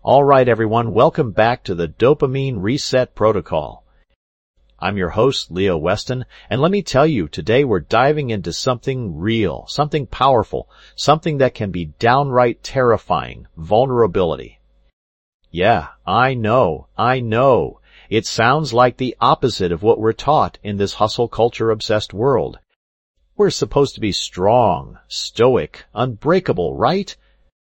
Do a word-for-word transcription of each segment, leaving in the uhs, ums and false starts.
All right, everyone, welcome back to the Dopamine Reset Protocol. I'm your host, Leo Weston, and let me tell you, today we're diving into something real, something powerful, something that can be downright terrifying, vulnerability. Yeah, I know, I know. It sounds like the opposite of what we're taught in this hustle culture-obsessed world. We're supposed to be strong, stoic, unbreakable, right?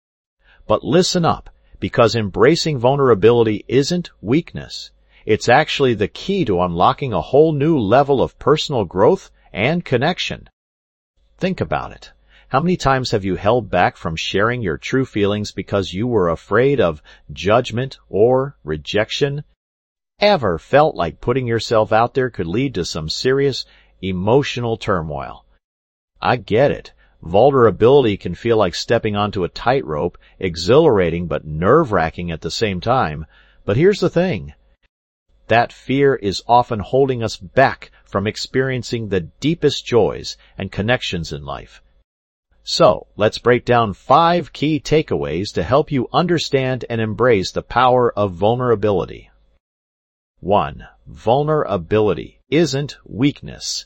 But listen up, because embracing vulnerability isn't weakness. It's actually the key to unlocking a whole new level of personal growth and connection. Think about it. How many times have you held back from sharing your true feelings because you were afraid of judgment or rejection? Ever felt like putting yourself out there could lead to some serious emotional turmoil? I get it. Vulnerability can feel like stepping onto a tightrope, exhilarating but nerve-wracking at the same time. But here's the thing. That fear is often holding us back from experiencing the deepest joys and connections in life. So, let's break down five key takeaways to help you understand and embrace the power of vulnerability. One. Vulnerability isn't weakness.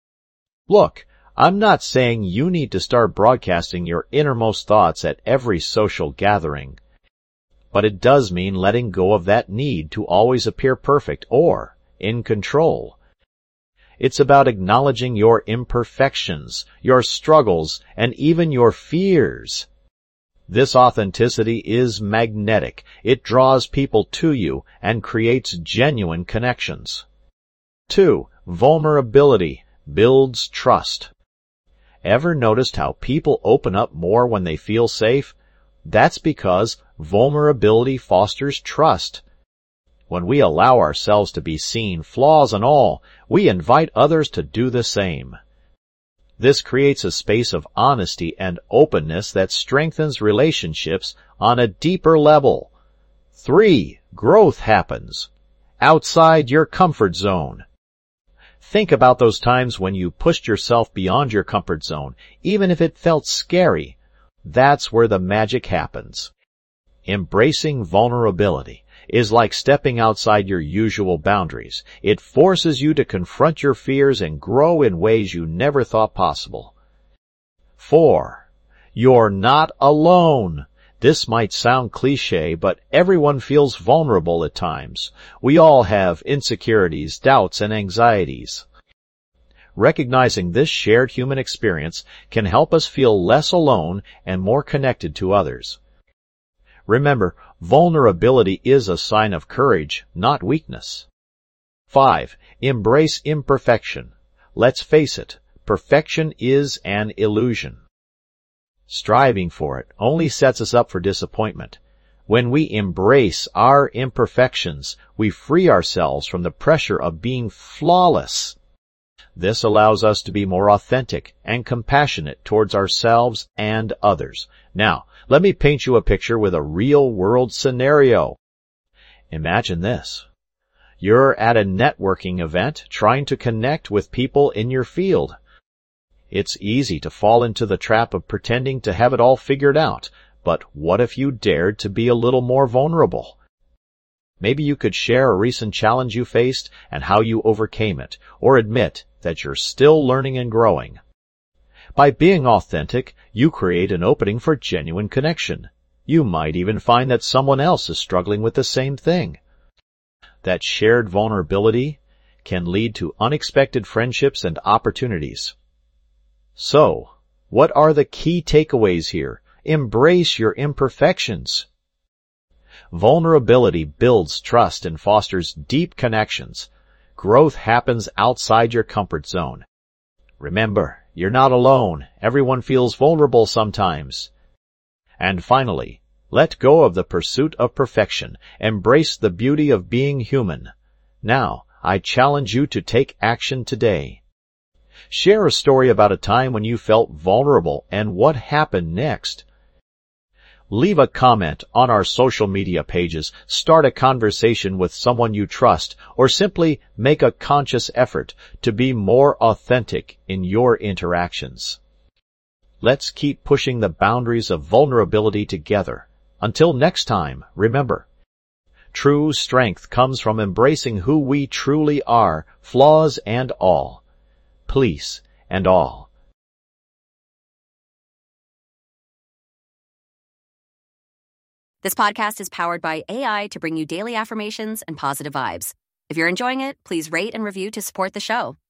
Look, I'm not saying you need to start broadcasting your innermost thoughts at every social gathering. But it does mean letting go of that need to always appear perfect or in control. It's about acknowledging your imperfections, your struggles, and even your fears. This authenticity is magnetic. It draws people to you and creates genuine connections. Two. Vulnerability builds trust. Ever noticed how people open up more when they feel safe? That's because vulnerability fosters trust. When we allow ourselves to be seen, flaws and all, we invite others to do the same. This creates a space of honesty and openness that strengthens relationships on a deeper level. Three. Growth happens outside your comfort zone. Think about those times when you pushed yourself beyond your comfort zone, even if it felt scary. That's where the magic happens. Embracing vulnerability is like stepping outside your usual boundaries. It forces you to confront your fears and grow in ways you never thought possible. Four. You're not alone. This might sound cliché, but everyone feels vulnerable at times. We all have insecurities, doubts, and anxieties. Recognizing this shared human experience can help us feel less alone and more connected to others. Remember, vulnerability is a sign of courage, not weakness. Five. Embrace imperfection. Let's face it, perfection is an illusion. Striving for it only sets us up for disappointment. When we embrace our imperfections, we free ourselves from the pressure of being flawless. This allows us to be more authentic and compassionate towards ourselves and others. Now, let me paint you a picture with a real-world scenario. Imagine this. You're at a networking event trying to connect with people in your field. It's easy to fall into the trap of pretending to have it all figured out, but what if you dared to be a little more vulnerable? Maybe you could share a recent challenge you faced and how you overcame it, or admit that you're still learning and growing. By being authentic, you create an opening for genuine connection. You might even find that someone else is struggling with the same thing. That shared vulnerability can lead to unexpected friendships and opportunities. So, what are the key takeaways here? Embrace your imperfections. Vulnerability builds trust and fosters deep connections. Growth happens outside your comfort zone. Remember, you're not alone. Everyone feels vulnerable sometimes. And finally, let go of the pursuit of perfection. Embrace the beauty of being human. Now, I challenge you to take action today. Share a story about a time when you felt vulnerable and what happened next. Leave a comment on our social media pages, start a conversation with someone you trust, or simply make a conscious effort to be more authentic in your interactions. Let's keep pushing the boundaries of vulnerability together. Until next time, remember, true strength comes from embracing who we truly are, flaws and all. Peace and all. This podcast is powered by A I to bring you daily affirmations and positive vibes. If you're enjoying it, please rate and review to support the show.